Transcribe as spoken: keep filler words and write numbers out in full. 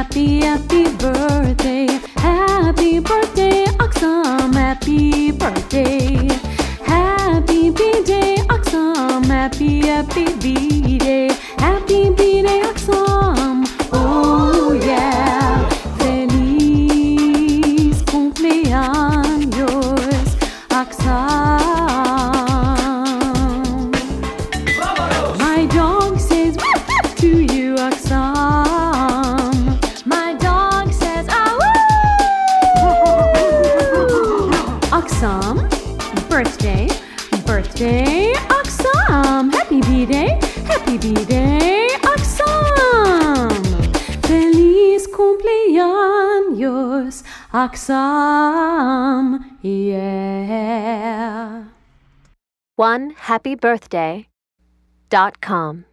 happy, happy birthday. Happy birthday, Aksam. Happy birthday. Happy B-Day, Aksam. Happy, happy B-Day. Happy B-Day, Aksam. Oh yeah. Feliz cumpleaños, Aksam. My dog says woof woof to you, Aksam. My dog says ah woo. Aksam, birthday, birthday, Aksam. Happy B-Day, happy B-Day, Aksam. Feliz cumpleaños, Aksam. Yeah. one happy birthday dot com